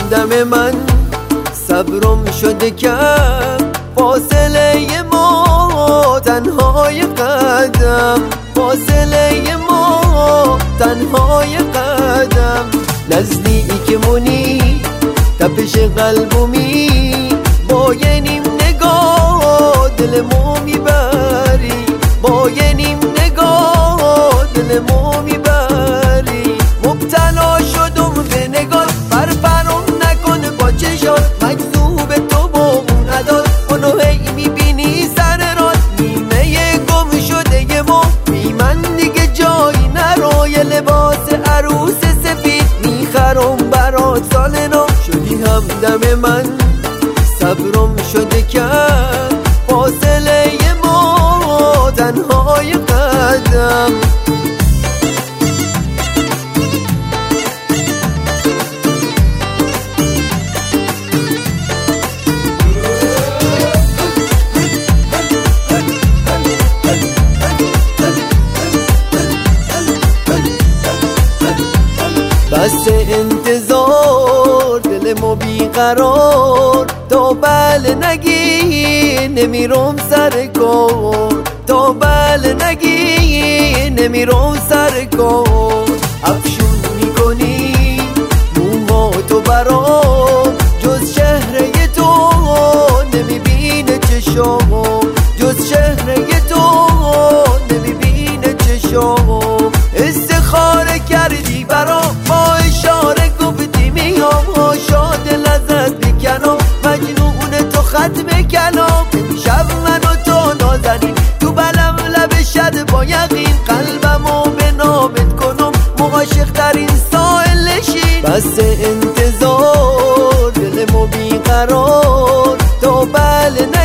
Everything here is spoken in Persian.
همدم من صبرم شده کم، فاصله ما تنهای قدم، فاصله ما تنهای قدم. نزدیکمونی تپش قلبمی، با یه نیم نگاه دلمو میبری، با یه نیم نگاه دلمو میبری. مبتلا شدم به نگاه، فرفرم نکن با چشات، مجذوب تو با اون عداد، اونو هی میبینی سر راد، نیمه گم شده یه ما بی من دیگه جایی نرو. یه لباس عروس سفید میخرم برات سال نو، شدی همدم من صبرم شده کم، فاصله ما تنهای قدم. بس انتظار دلمو بیقرار، تا بله نگی نمیرم سر کار، تا بله نگی نمیرم سر کار. افشون میکنی موها تو برام، جز چهره تو نمیبینه چشام، جز چهره تو نمیبینه چشام. استخاره کردی برام، با اشاره گفتی میام، شاد لذت بکنم، مجنون تو ختم کلام. امشب من و تو نازنین، تو بلم لب شد با یقین، قلبمو به نامت کنم، معاشق ترین سائلشی. بس انتظار دلمو بیقرار، تا بله